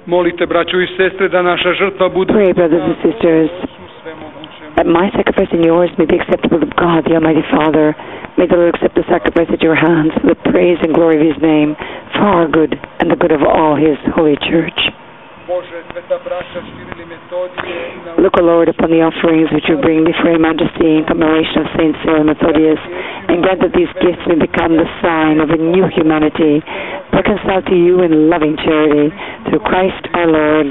Molite, braćo i sestre, da naša žrtva bude... Pray, brothers and sisters, that my sacrifice and yours may be acceptable to God, the Almighty Father. May the Lord accept the sacrifice at your hands for the praise and glory of His name, for our good and the good of all His holy church. Look, O Lord, upon the offerings which you bring before your majesty in commemoration of Saint Cyril and Methodius, and grant that these gifts may become the sign of a new humanity, reconciled to you in loving charity, through Christ our Lord.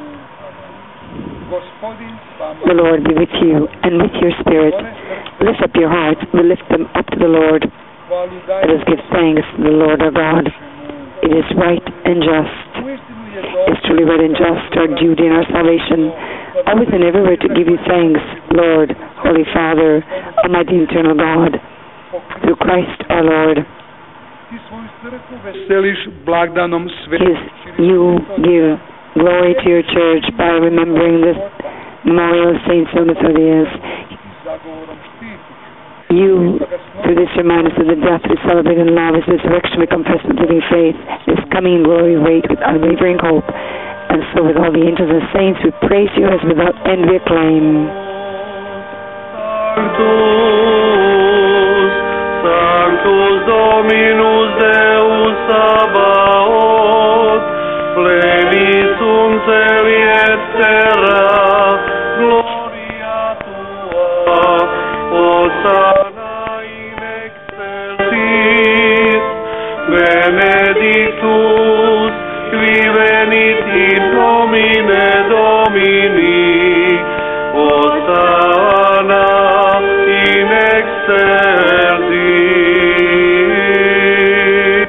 The Lord be with you, and with your spirit. Lift up your hearts, we lift them up to the Lord. Let us give thanks to the Lord our God. It is right and just. It's truly right and just, our duty and our salvation, always and everywhere to give you thanks, Lord, Holy Father, Almighty Eternal God, through Christ our Lord. You give glory to your church by remembering this memorial of Saint Cyril and Methodius. You, through this, remind us of the death we celebrate in love, His resurrection we confess with living faith, His coming in glory we wait with unwavering hope. And so with all the angels and saints we praise you as without end we acclaim. Sanctus Dominus Deus Sabaoth, plenitum celi et terra, gloria tua, Hosanna in excelsis, benedictus qui venit in nomine Domini, Hosanna in excelsis.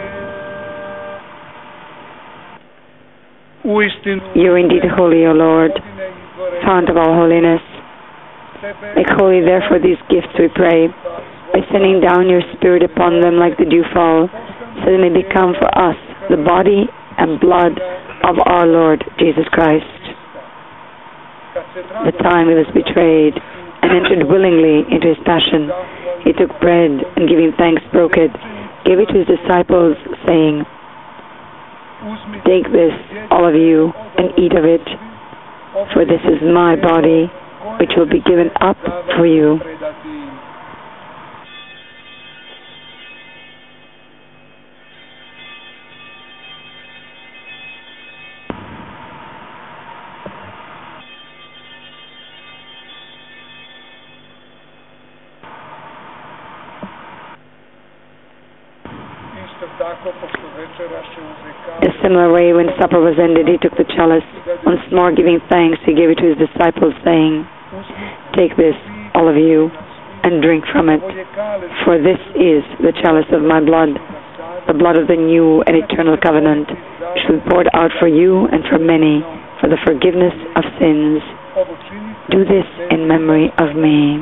You're indeed holy, O Lord, fount of all holiness. Make holy, therefore, these gifts, we pray, by sending down your Spirit upon them like the dewfall, so they may become for us the body and blood of our Lord Jesus Christ. The time He was betrayed and entered willingly into His passion, He took bread and giving thanks broke it, gave it to His disciples, saying, "Take this, all of you, and eat of it, for this is my body, which will be given up for you." A similar way, when supper was ended, He took the chalice. Once more giving thanks, He gave it to His disciples, saying, "Take this, all of you, and drink from it, for this is the chalice of my blood, the blood of the new and eternal covenant, which will be poured out for you and for many, for the forgiveness of sins. Do this in memory of me."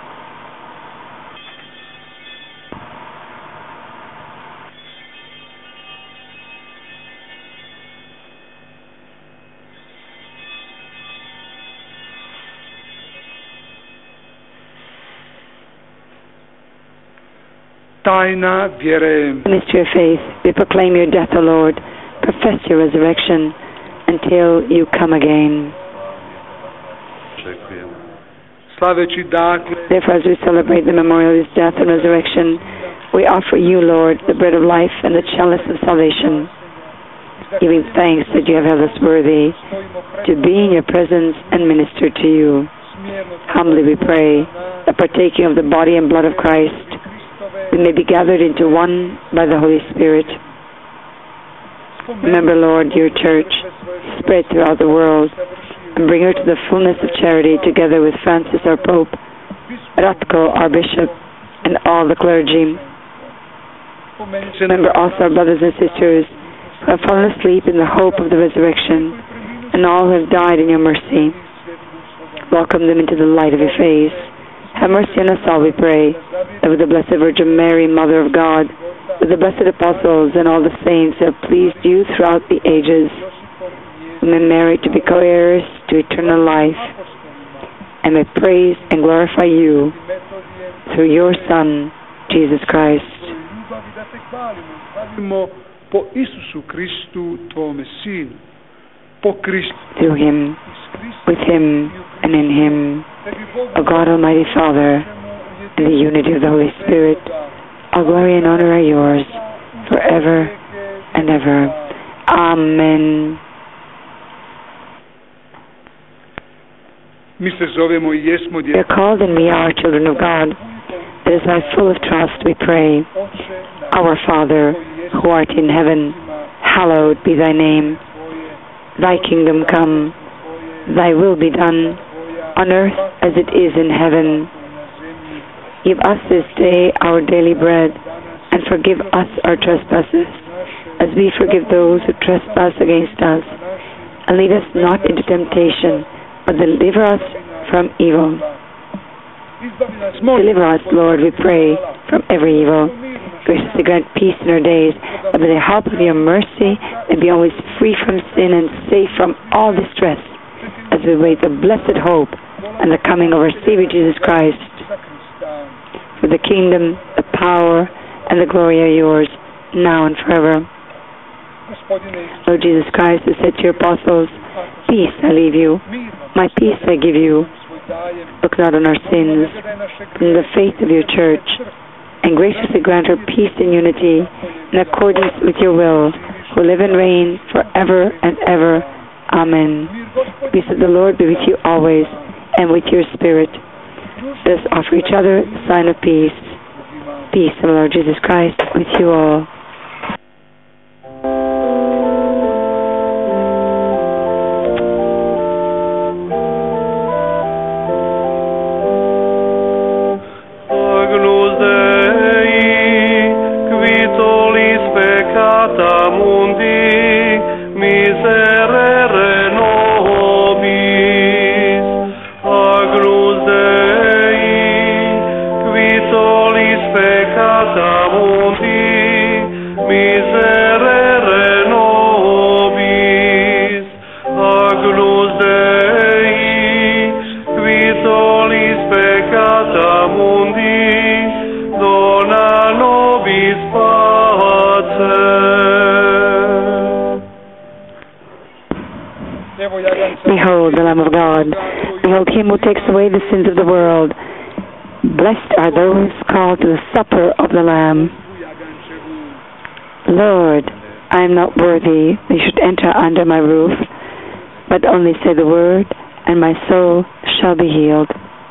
Mystery of faith, we proclaim your death, O Lord, profess your resurrection until you come again. Therefore, as we celebrate the memorial of His death and resurrection, we offer you, Lord, the bread of life and the chalice of salvation, giving thanks that you have held us worthy to be in your presence and minister to you. Humbly we pray that partaking of the body and blood of Christ, we may be gathered into one by the Holy Spirit. Remember, Lord, your church, spread throughout the world, and bring her to the fullness of charity, together with Francis, our Pope, Ratko, our Bishop, and all the clergy. Remember also our brothers and sisters who have fallen asleep in the hope of the resurrection, and all who have died in your mercy. Welcome them into the light of your face. Have mercy on us all, we pray, that with the Blessed Virgin Mary, Mother of God, with the blessed apostles and all the saints who have pleased you throughout the ages, we may merit to be co-heirs to eternal life, and may praise and glorify you through your Son, Jesus Christ. Po Isusu Kristu, Tvome Sinu. po Kristu. through him, with him, and in him, O God Almighty Father, in the unity of the Holy Spirit, all glory and honor are yours, forever and ever. Amen. Mi se zovemo i jesmo We are called and we are children of God. It is by full of trust we pray. Our Father, who art in heaven, hallowed be thy name. Thy kingdom come, thy will be done, on earth as it is in heaven. Give us this day our daily bread, and forgive us our trespasses, as we forgive those who trespass against us. And lead us not into temptation, but deliver us from evil. Deliver us, Lord, we pray, from every evil. Graciously grant peace in our days, that by the help of your mercy may be always free from sin and safe from all distress, as we wait the blessed hope and the coming of our Savior Jesus Christ. For the kingdom, the power, and the glory are yours, now and forever. Lord Jesus Christ, who said to your apostles, peace I leave you, my peace I give you. Look not on our sins, but in the faith of your church, and graciously grant her peace and unity in accordance with your will, who live and reign forever and ever. Amen. The peace of the Lord be with you always, and with your spirit. Let us offer each other the sign of peace. Peace of the Lord Jesus Christ with you all. Behold the Lamb of God. Behold him who takes away the sins of the world. Blessed are those called to the supper of the Lamb. Lord, I am not worthy that you should enter under my roof, but only say the word, and my soul shall be healed.